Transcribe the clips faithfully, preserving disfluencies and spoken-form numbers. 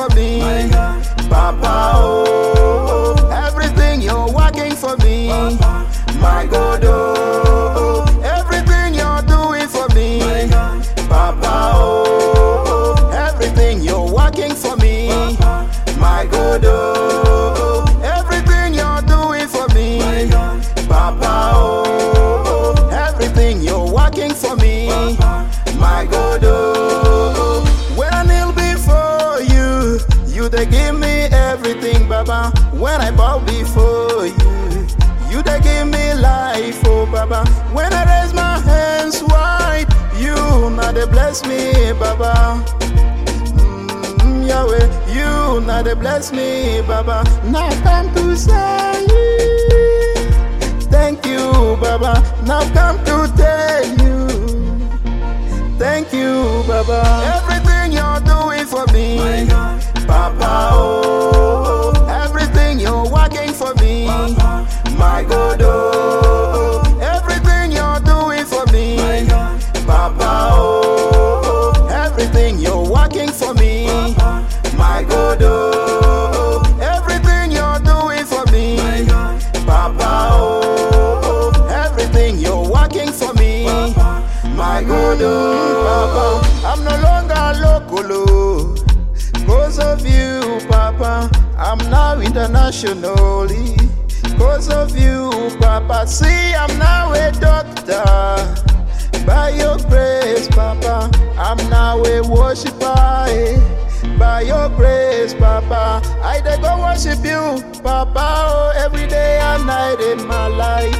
for me, Papa. Oh, everything you're working for me, my God. Oh, everything you're doing for me, Papa. Oh, everything you're working for me, my God. Oh, everything you're doing for me, Papa. Oh, everything you're working for me, my God. Oh, when I kneel before you, you they give me everything, Baba. When I bow before you, you they give me life, oh Baba. When I raise my hands wide, you now they bless me, Baba. Mm, Yahweh, you now they bless me, Baba. Now come to say thank you, Baba. Now come to tell you thank you, Baba. Everything you're doing for me, Papa. Oh, everything you're working for me, my God. Oh, everything you're doing for me, Papa. Oh, everything you're working for me, my God. Oh, everything you're doing for me, Papa. Oh, everything you're working for me, my God. Oh, Papa. I'm no longer local, cause of you, Papa. I'm now internationally, cause of you, Papa. See, I'm now a doctor, by your grace, Papa. I'm now a worshiper, eh, by your grace, Papa. I dey go worship you, Papa, oh, every day and night in my life.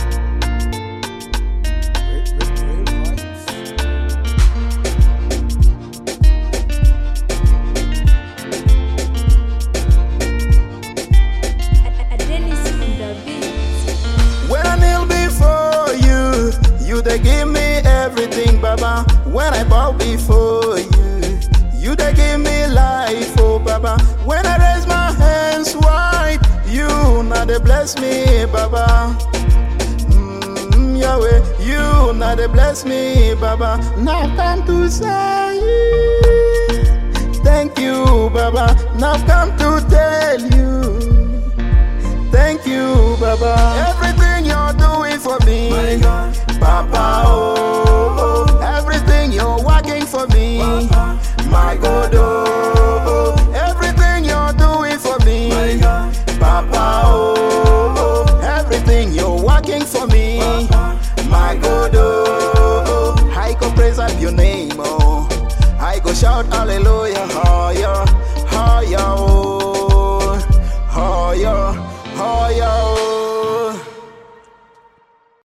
You they give me everything, Baba. When I bow before you, you they give me life, oh Baba. When I raise my hands wide, you now they bless me, Baba. Mm, Yahweh, you now they bless me, Baba. Now come to say thank you, Baba. Now come to tell you thank you, Baba. Everything you're doing for me, Papa. Oh, everything you're working for me, my God. Oh, everything you're doing for me, Papa. Oh, everything you're working for me, my God. Oh, I go praise up your name, oh, I go shout hallelujah, oh, yeah.